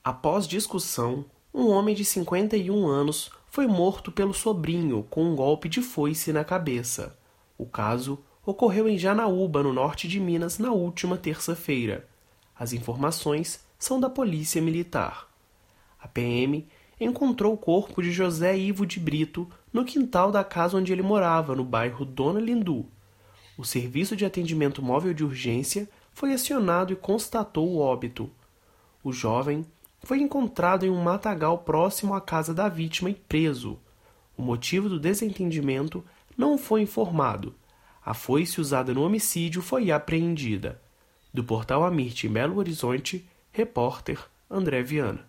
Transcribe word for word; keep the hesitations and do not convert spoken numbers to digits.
Após discussão, um homem de cinquenta e um anos foi morto pelo sobrinho com um golpe de foice na cabeça. O caso ocorreu em Janaúba, no norte de Minas, na última terça-feira. As informações são da Polícia Militar. A P M encontrou o corpo de José Ivo de Brito no quintal da casa onde ele morava, no bairro Dona Lindu. O Serviço de Atendimento Móvel de Urgência foi acionado e constatou o óbito. O jovem foi encontrado em um matagal próximo à casa da vítima e preso. O motivo do desentendimento não foi informado. A foice usada no homicídio foi apreendida. Do portal Amirte em Belo Horizonte, repórter André Viana.